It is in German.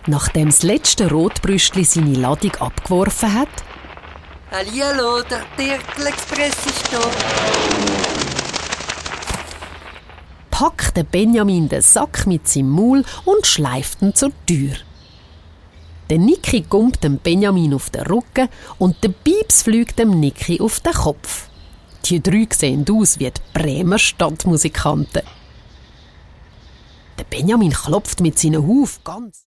Nachdem das letzte Rotbrüstli seine Ladung abgeworfen hat, Hallihallo, der Dirndl-Express ist da. packt der Benjamin den Sack mit seinem Maul und schleift ihn zur Tür. Der Niki gumpt dem Benjamin auf den Rücken und der Pieps fliegt dem Niki auf den Kopf. Die drei sehen aus wie die Bremer Stadtmusikanten. Der Benjamin klopft mit seinen Hufen ganz